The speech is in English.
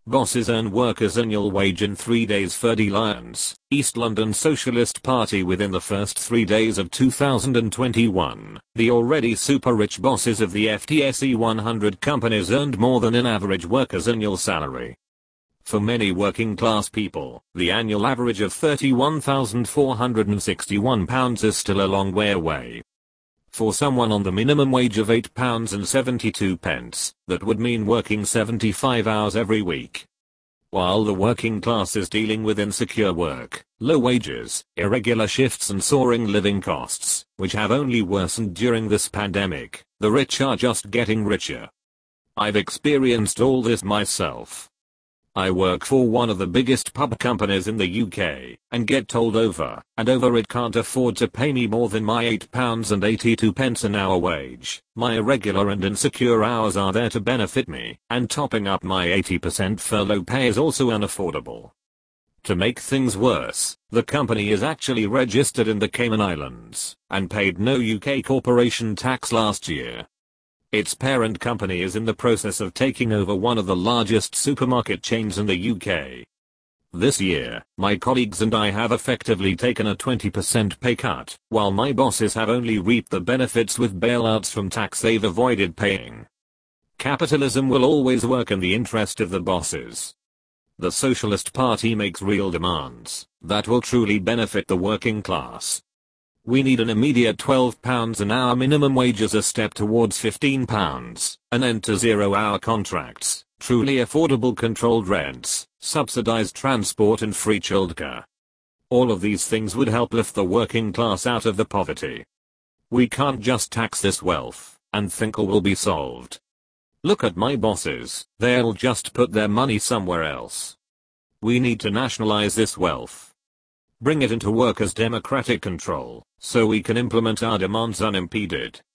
Bosses earn workers' annual wage in 3 days. Ferdy Lyons, East London Socialist Party. Within the first 3 days of 2021, the already super rich bosses of the FTSE 100 companies earned more than an average worker's annual salary. For many working class people, the annual average of £31,461 is still a long way away. For someone on the minimum wage of £8.72, that would mean working 75 hours every week. While the working class is dealing with insecure work, low wages, irregular shifts and soaring living costs, which have only worsened during this pandemic, the rich are just getting richer. I've experienced all this myself. I work for one of the biggest pub companies in the UK, and get told over and over it can't afford to pay me more than my £8.82 an hour wage. My irregular and insecure hours are there to benefit me, and topping up my 80% furlough pay is also unaffordable. To make things worse, the company is actually registered in the Cayman Islands, and paid no UK corporation tax last year. Its parent company is in the process of taking over one of the largest supermarket chains in the UK. This year, my colleagues and I have effectively taken a 20% pay cut, while my bosses have only reaped the benefits with bailouts from tax they've avoided paying. Capitalism will always work in the interest of the bosses. The Socialist Party makes real demands that will truly benefit the working class. We need an immediate £12 an hour minimum wage as a step towards £15, an end to 0-hour contracts, truly affordable controlled rents, subsidized transport and free childcare. All of these things would help lift the working class out of the poverty. We can't just tax this wealth and think all will be solved. Look at my bosses, they'll just put their money somewhere else. We need to nationalize this wealth. Bring it into workers' democratic control, so we can implement our demands unimpeded.